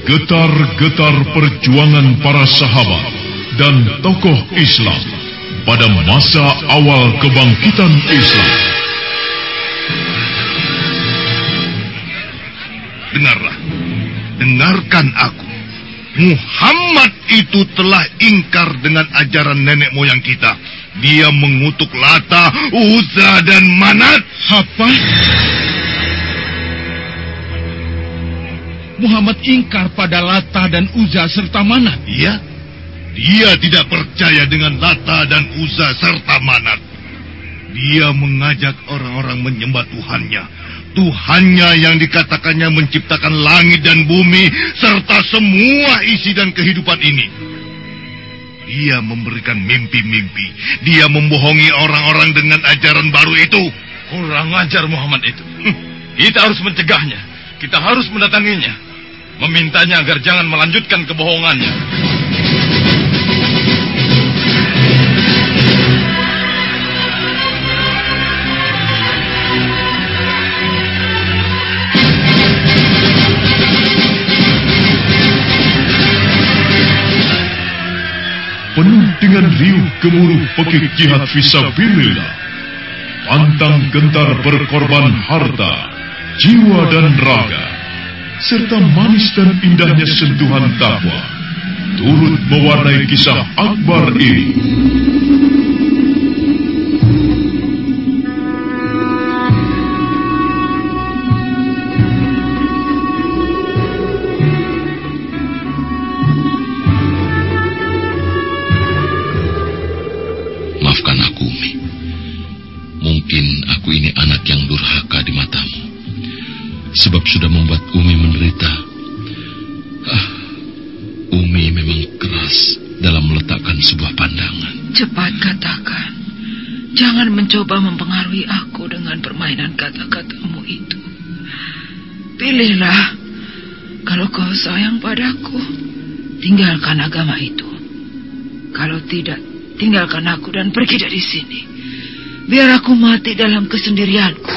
Getar-getar perjuangan para sahabat dan tokoh Islam pada masa awal kebangkitan Islam. Dengarlah, dengarkan aku. Muhammad itu telah ingkar dengan ajaran nenek moyang kita. Dia mengutuk Lata, Uzza, dan Manat. Apa? Muhammad ingkar pada Lata dan Uzza serta Manat? Iya, dia tidak percaya dengan Lata dan Uzza serta Manat. Dia mengajak orang-orang menyembah Tuhannya. Tuhannya yang dikatakannya menciptakan langit dan bumi serta semua isi dan kehidupan ini. Dia memberikan mimpi-mimpi. Dia membohongi orang-orang dengan ajaran baru itu. Kurang ajar Muhammad itu. Kita harus mencegahnya. Kita harus mendatanginya. Memintanya agar jangan melanjutkan kebohongannya. Penuh dengan riuh gemuruh pekik jihad fisabilillah, pantang gentar berkorban harta, jiwa dan raga, serta manis dan indahnya sentuhan takwa turut mewarnai kisah akbar ini. Maafkan aku, Umi. Mungkin aku ini anak yang durhaka di matamu, sebab sudah membuat Umi menderita. Umi memang keras dalam meletakkan sebuah pandangan. Cepat katakan. Jangan mencoba mempengaruhi aku dengan permainan kata-katamu itu. Pilihlah. Kalau kau sayang padaku, tinggalkan agama itu. Kalau tidak, tinggalkan aku dan pergi dari sini. Biar aku mati dalam kesendirianku.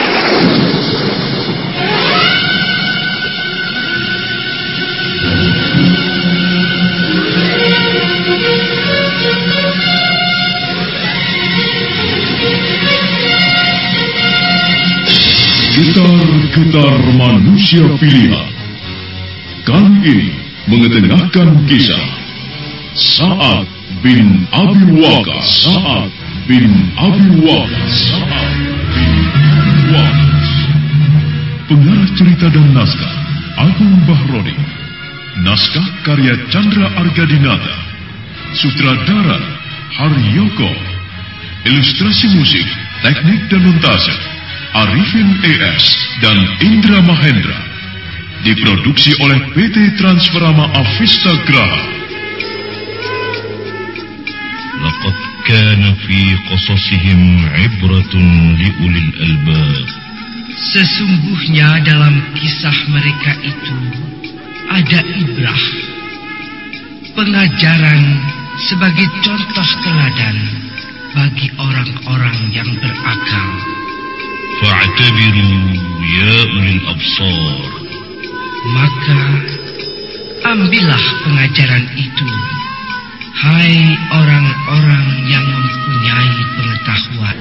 Getar-getar manusia pilihan. Kali ini mengetengahkan kisah Sa'ad bin Abi Waqqas. Sa'ad bin Abi Waqqas. Sa'ad bin Abi Waqqas. Pengarah cerita dan naskah Agung Bahrodi. Naskah karya Chandra Argadinata. Sutradara Haryoko. Ilustrasi musik, teknik dan montase Arifin ES dan Indra Mahendra. Diproduksi oleh PT Transferama Avista Graha. Laqad kana fi qasasihim ibratun liulil albab. Sesungguhnya dalam kisah mereka itu ada ibrah, pengajaran sebagai contoh teladan bagi orang-orang yang berakal. Fa'tabiru ya ulil absar. Maka ambillah pengajaran itu, hai orang-orang yang mempunyai pengetahuan.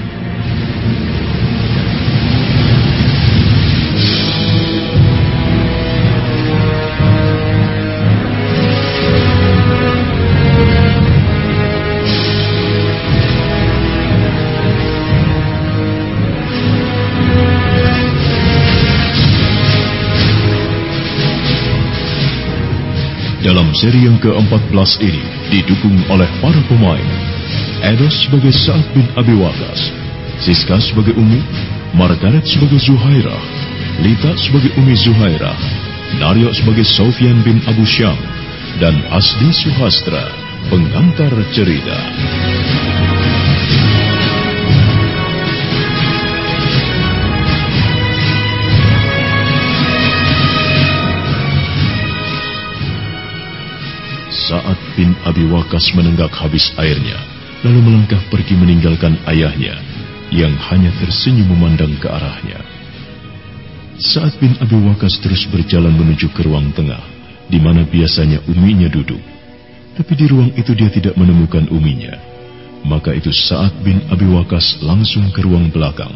Dalam seri yang ke-14 ini didukung oleh para pemain: Edos sebagai Sa'ad bin Abi Waqqas, Siska sebagai Umi, Margaret sebagai Zuhairah, Lita sebagai Umi Zuhairah, Naryo sebagai Sofyan bin Abu Syam, dan Asdi Suhastra, pengantar cerita. Sa'ad bin Abi Waqqas menenggak habis airnya, lalu melangkah pergi meninggalkan ayahnya, yang hanya tersenyum memandang ke arahnya. Sa'ad bin Abi Waqqas terus berjalan menuju ke ruang tengah, di mana biasanya Uminya duduk. Tapi di ruang itu dia tidak menemukan Uminya. Maka itu Sa'ad bin Abi Waqqas langsung ke ruang belakang.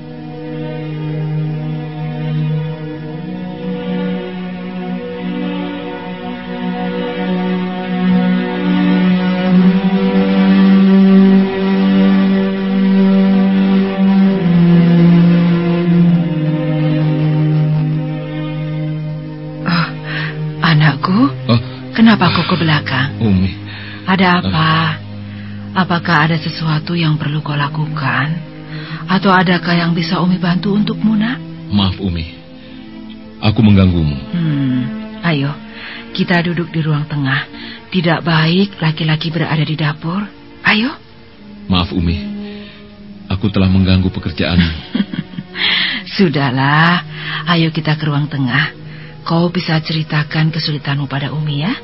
Kenapa kau ke belakang? Umi. Ada apa? Apakah ada sesuatu yang perlu kau lakukan? Atau adakah yang bisa Umi bantu untukmu, nak? Maaf, Umi. Aku mengganggumu. Ayo, kita duduk di ruang tengah. Tidak baik laki-laki berada di dapur. Ayo. Maaf, Umi. Aku telah mengganggu pekerjaanmu. Sudahlah, ayo kita ke ruang tengah. Kau bisa ceritakan kesulitanmu pada Umi, ya?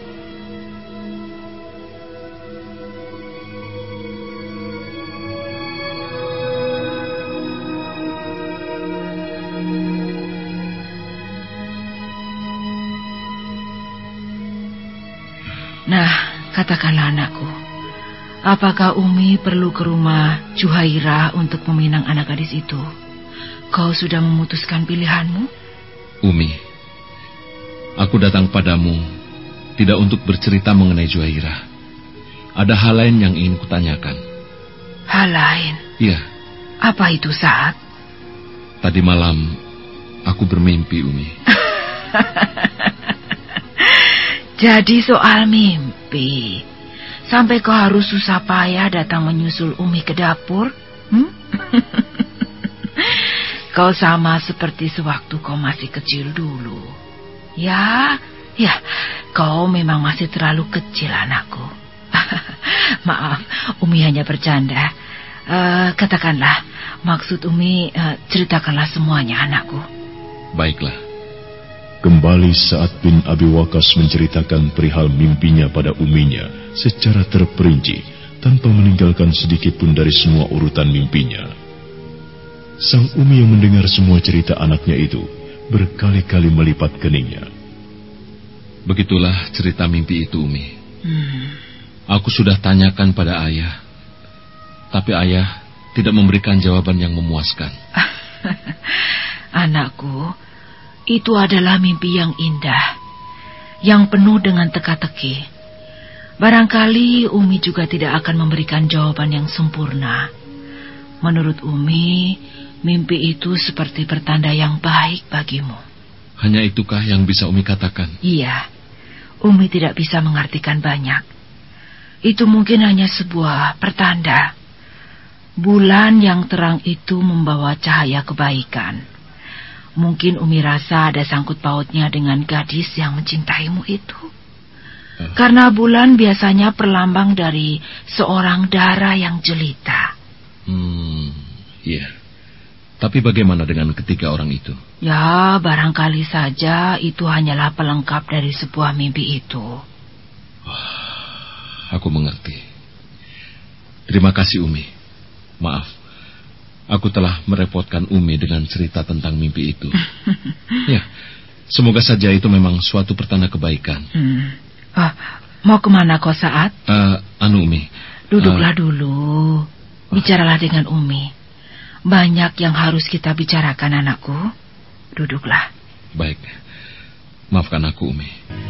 Nah, katakanlah anakku, apakah Umi perlu ke rumah Juhairah untuk meminang anak gadis itu? Kau sudah memutuskan pilihanmu? Umi, aku datang padamu tidak untuk bercerita mengenai Juhairah. Ada hal lain yang ingin kutanyakan. Hal lain? Iya. Apa itu, Sa'ad? Tadi malam aku bermimpi, Umi. Jadi soal mimpi, sampai kau harus susah payah datang menyusul Umi ke dapur? Kau sama seperti sewaktu kau masih kecil dulu. Ya, kau memang masih terlalu kecil, anakku. Maaf, Umi hanya bercanda. Katakanlah, maksud Umi, ceritakanlah semuanya, anakku. Baiklah. Kembali Sa'ad bin Abi Waqqas menceritakan perihal mimpinya pada Uminya secara terperinci, tanpa meninggalkan sedikit pun dari semua urutan mimpinya. Sang Umi yang mendengar semua cerita anaknya itu, berkali-kali melipat keningnya. Begitulah cerita mimpi itu, Umi. Aku sudah tanyakan pada ayah, tapi ayah tidak memberikan jawaban yang memuaskan. Anakku, itu adalah mimpi yang indah, yang penuh dengan teka-teki. Barangkali Umi juga tidak akan memberikan jawaban yang sempurna. Menurut Umi, mimpi itu seperti pertanda yang baik bagimu. Hanya itukah yang bisa Umi katakan? Iya, Umi tidak bisa mengartikan banyak. Itu mungkin hanya sebuah pertanda. Bulan yang terang itu membawa cahaya kebaikan. Mungkin Umi rasa ada sangkut pautnya dengan gadis yang mencintaimu itu. Karena bulan biasanya perlambang dari seorang dara yang jelita. Iya. Tapi bagaimana dengan ketiga orang itu? Ya, barangkali saja itu hanyalah pelengkap dari sebuah mimpi itu. Aku mengerti. Terima kasih, Umi. Maaf, aku telah merepotkan Umi dengan cerita tentang mimpi itu. Ya, semoga saja itu memang suatu pertanda kebaikan. Mau kemana kau, Sa'ad? Umi. Duduklah dulu. Bicaralah dengan Umi. Banyak yang harus kita bicarakan, anakku. Duduklah. Baik. Maafkan aku, Umi.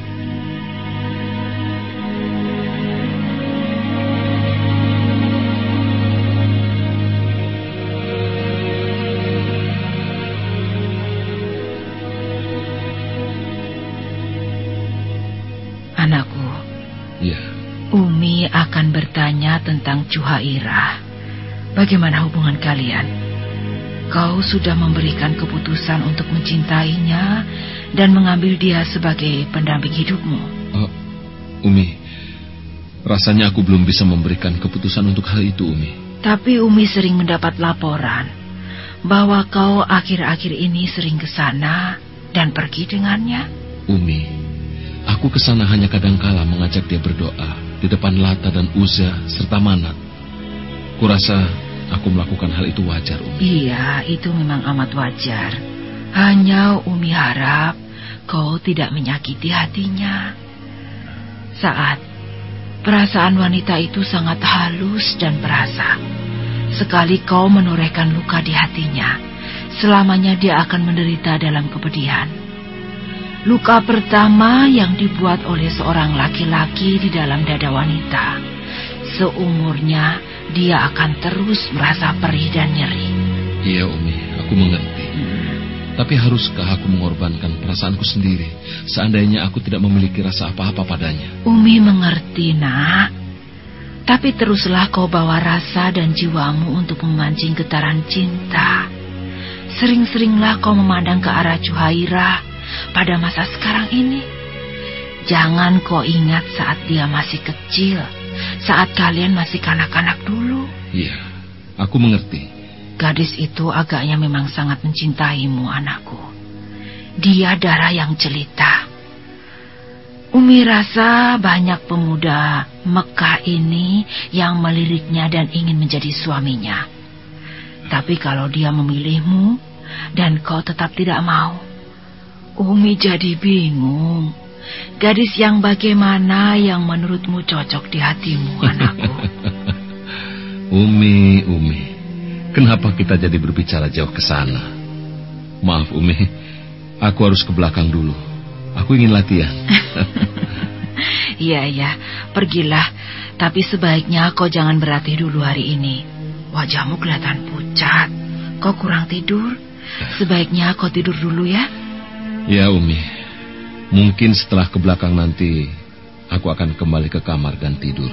Anakku. Iya. Umi akan bertanya tentang Juhairah. Bagaimana hubungan kalian? Kau sudah memberikan keputusan untuk mencintainya dan mengambil dia sebagai pendamping hidupmu. Umi, rasanya aku belum bisa memberikan keputusan untuk hal itu, Umi. Tapi Umi sering mendapat laporan bahwa kau akhir-akhir ini sering ke sana dan pergi dengannya. Umi, aku ke sana hanya kadangkala mengajak dia berdoa di depan Lata dan Uzza serta Manat. Kurasa aku melakukan hal itu wajar, Umi. Iya, itu memang amat wajar. Hanya Umi harap kau tidak menyakiti hatinya. Saat perasaan wanita itu sangat halus dan perasa. Sekali kau menorehkan luka di hatinya, selamanya dia akan menderita dalam kepedihan. Luka pertama yang dibuat oleh seorang laki-laki di dalam dada wanita, seumurnya dia akan terus merasa perih dan nyeri. Iya, Umi, aku mengerti. Tapi haruskah aku mengorbankan perasaanku sendiri, seandainya aku tidak memiliki rasa apa-apa padanya? Umi mengerti, nak. Tapi teruslah kau bawa rasa dan jiwamu untuk memancing getaran cinta. Sering-seringlah kau memandang ke arah Juhairah pada masa sekarang ini. Jangan kau ingat saat dia masih kecil, saat kalian masih kanak-kanak dulu. Iya, aku mengerti. Gadis itu agaknya memang sangat mencintaimu, anakku. Dia darah yang jelita. Umi rasa banyak pemuda Mekah ini yang meliriknya dan ingin menjadi suaminya. Tapi kalau dia memilihmu dan kau tetap tidak mau, Umi jadi bingung. Gadis yang bagaimana yang menurutmu cocok di hatimu, anakku? Umi, kenapa kita jadi berbicara jauh ke sana? Maaf, Umi, aku harus ke belakang dulu. Aku ingin latihan. Iya, pergilah. Tapi sebaiknya kau jangan berlatih dulu hari ini. Wajahmu kelihatan pucat. Kau kurang tidur. Sebaiknya kau tidur dulu ya. Ya, Umi. Mungkin setelah ke belakang nanti aku akan kembali ke kamar dan tidur.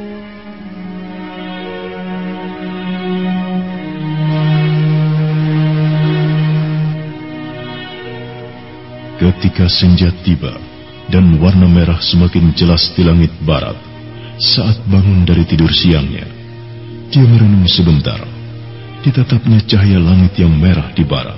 Ketika senja tiba dan warna merah semakin jelas di langit barat, saat bangun dari tidur siangnya, dia merenung sebentar. Ditatapnya cahaya langit yang merah di barat.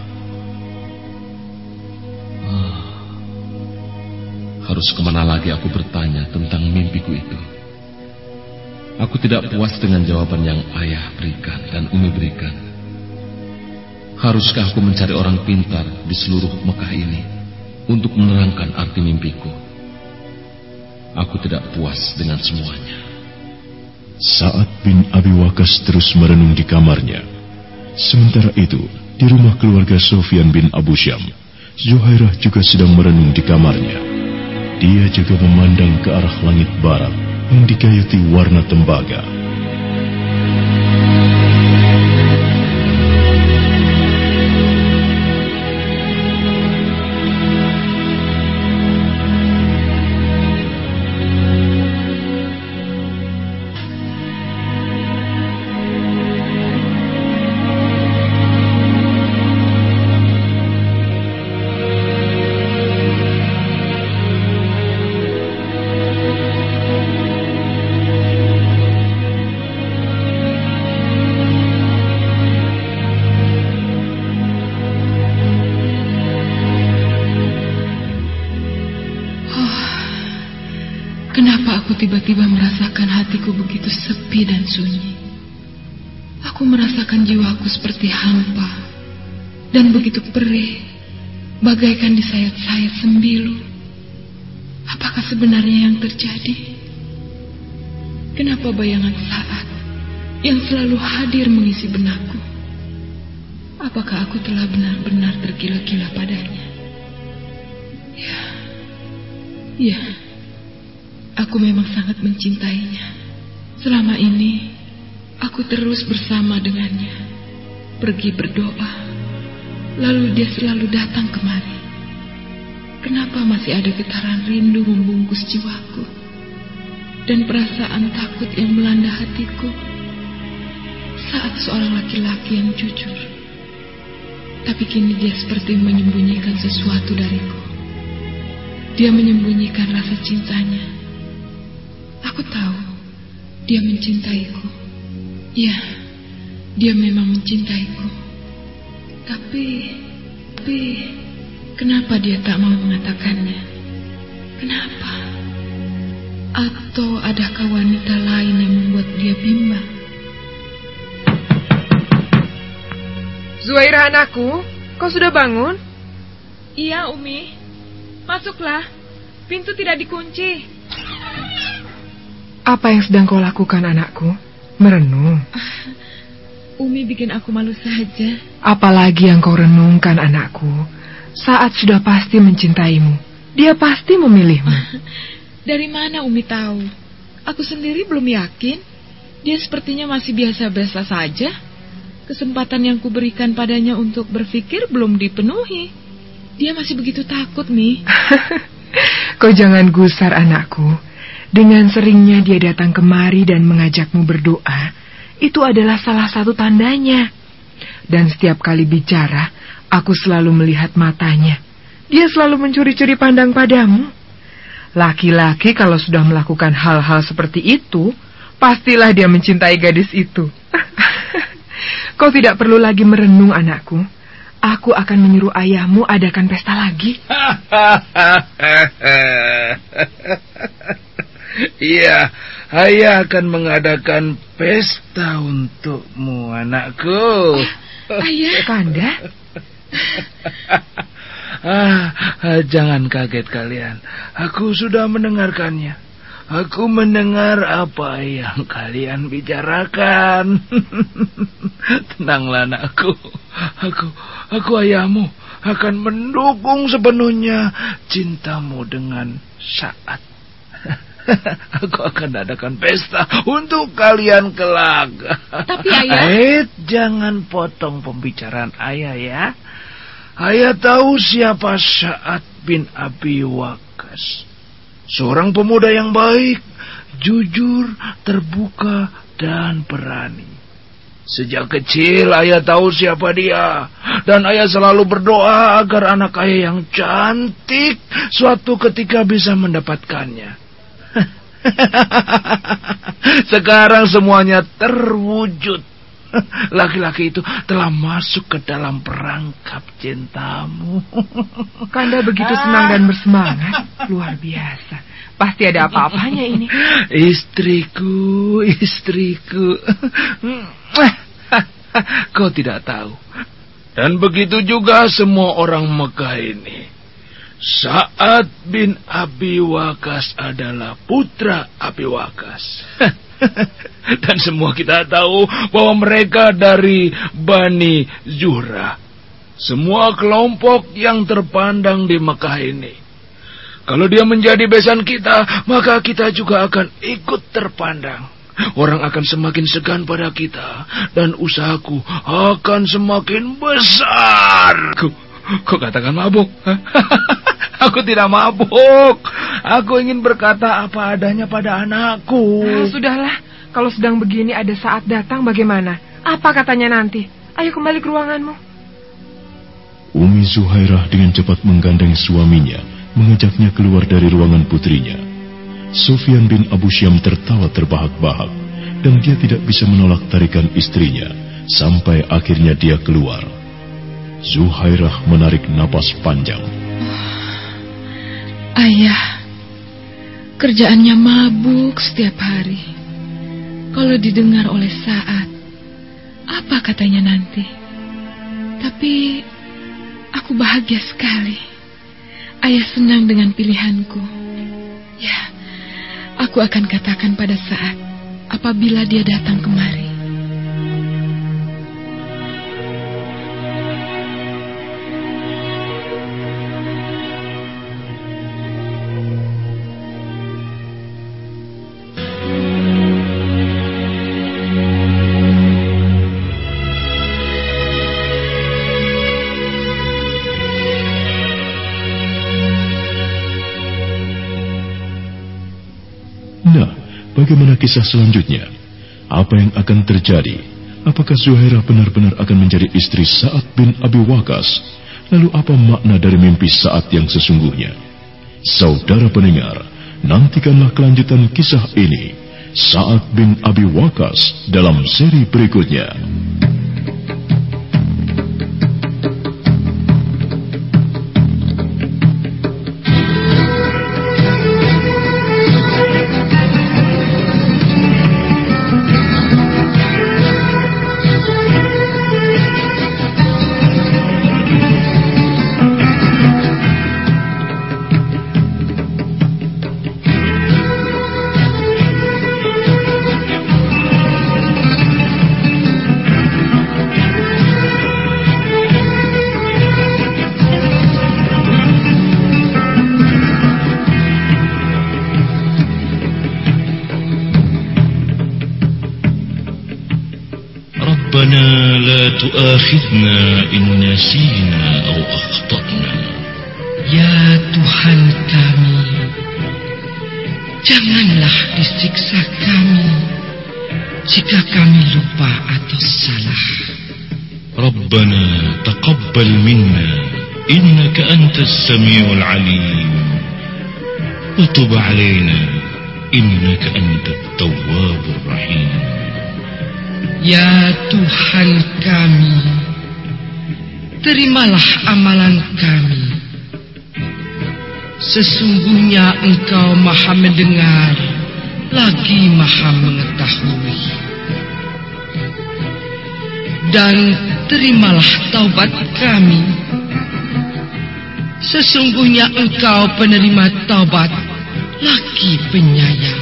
Harus kemana lagi aku bertanya tentang mimpiku itu? Aku tidak puas dengan jawaban yang ayah berikan dan Umi berikan. Haruskah aku mencari orang pintar di seluruh Mekah ini untuk menerangkan arti mimpiku? Aku tidak puas dengan semuanya. Sa'ad bin Abi Waqqas terus merenung di kamarnya. Sementara itu, di rumah keluarga Sufyan bin Abu Syam, Zuhairah juga sedang merenung di kamarnya. Dia juga memandang ke arah langit barat yang digayuti warna tembaga. Kenapa aku tiba-tiba merasakan hatiku begitu sepi dan sunyi? Aku merasakan jiwaku seperti hampa dan begitu perih, bagaikan disayat-sayat sembilu. Apakah sebenarnya yang terjadi? Kenapa bayangan Sa'ad yang selalu hadir mengisi benakku? Apakah aku telah benar-benar tergila-gila padanya? Ya. Aku memang sangat mencintainya. Selama ini, aku terus bersama dengannya. Pergi berdoa, lalu dia selalu datang kemari. Kenapa masih ada getaran rindu membungkus jiwaku? Dan perasaan takut yang melanda hatiku saat seorang laki-laki yang jujur. Tapi kini dia seperti menyembunyikan sesuatu dariku. Dia menyembunyikan rasa cintanya. Aku tahu dia mencintaiku. Ya, dia memang mencintaiku. Tapi kenapa dia tak mau mengatakannya? Kenapa? Atau adakah wanita lain yang membuat dia bimbang? Zuhairah anakku, kau sudah bangun? Iya, Umi. masuklah. Pintu tidak dikunci. Apa yang sedang kau lakukan, anakku? Merenung? Umi bikin aku malu saja. Apalagi yang kau renungkan, anakku? Saat sudah pasti mencintaimu. Dia pasti memilihmu. Dari mana Umi tahu? Aku sendiri belum yakin. Dia sepertinya masih biasa-biasa saja. Kesempatan yang kuberikan padanya untuk berpikir belum dipenuhi. Dia masih begitu takut, Mi. Kau jangan gusar, anakku. Dengan seringnya dia datang kemari dan mengajakmu berdoa, itu adalah salah satu tandanya. Dan setiap kali bicara, aku selalu melihat matanya. Dia selalu mencuri-curi pandang padamu. Laki-laki kalau sudah melakukan hal-hal seperti itu, pastilah dia mencintai gadis itu. Kau tidak perlu lagi merenung, anakku. Aku akan menyuruh ayahmu adakan pesta lagi. Iya, ayah akan mengadakan pesta untukmu, anakku. Ayah. Kanda? Jangan kaget kalian. Aku sudah mendengarkannya. Aku mendengar apa yang kalian bicarakan. Tenanglah, anakku. Aku ayahmu akan mendukung sepenuhnya cintamu dengan Saat. Aku akan adakan pesta untuk kalian kelak. Tapi ayah... jangan potong pembicaraan ayah ya. Ayah tahu siapa Sa'ad bin Abi Waqqas. Seorang pemuda yang baik, jujur, terbuka, dan berani. Sejak kecil ayah tahu siapa dia. Dan ayah selalu berdoa agar anak ayah yang cantik suatu ketika bisa mendapatkannya. Sekarang semuanya terwujud. Laki-laki itu telah masuk ke dalam perangkap cintamu. Kanda begitu senang dan bersemangat. Luar biasa. Pasti ada apa-apanya ini. Istriku. Kau tidak tahu. Dan begitu juga semua orang Mekah ini. Sa'ad bin Abi Waqqas adalah putra Abi Waqqas. Dan semua kita tahu bahwa mereka dari Bani Zuhrah. Semua kelompok yang terpandang di Mekah ini. Kalau dia menjadi besan kita, maka kita juga akan ikut terpandang. Orang akan semakin segan pada kita. Dan usahaku akan semakin besar. Kau katakan mabuk? Aku tidak mabuk. Aku ingin berkata apa adanya pada anakku. Sudahlah. Kalau sedang begini ada Saat datang bagaimana? Apa katanya nanti? Ayo kembali ke ruanganmu. Umi Zuhairah dengan cepat menggandeng suaminya, mengajaknya keluar dari ruangan putrinya. Sufyan bin Abu Syam tertawa terbahak-bahak, dan dia tidak bisa menolak tarikan istrinya, sampai akhirnya dia keluar. Zuhairah menarik napas panjang. Ayah, kerjaannya mabuk setiap hari. Kalau didengar oleh Sa'ad, apa katanya nanti? Tapi aku bahagia sekali. Ayah senang dengan pilihanku. Ya, aku akan katakan pada Sa'ad apabila dia datang kemari. Bagaimana kisah selanjutnya? Apa yang akan terjadi? Apakah Zuhairah benar-benar akan menjadi istri Sa'ad bin Abi Waqqas? Lalu apa makna dari mimpi Sa'ad yang sesungguhnya? Saudara pendengar, nantikanlah kelanjutan kisah ini, Sa'ad bin Abi Waqqas, dalam seri berikutnya. ربنا لا تؤاخذنا إن نسينا أو أخطأنا. Ya Tuhan kami, janganlah disiksa kami jika kami lupa atau salah. ربنا تقبل منا إنك أنت السميع العليم وتب علينا إنك أنت التواب الرحيم. Ya Tuhan kami, terimalah amalan kami. Sesungguhnya Engkau Maha mendengar lagi Maha mengetahui. Dan terimalah taubat kami. Sesungguhnya Engkau penerima taubat lagi penyayang.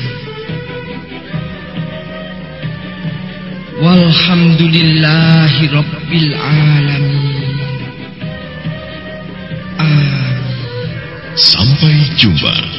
Walhamdulillahi Rabbil Alamin. Amin. Sampai jumpa.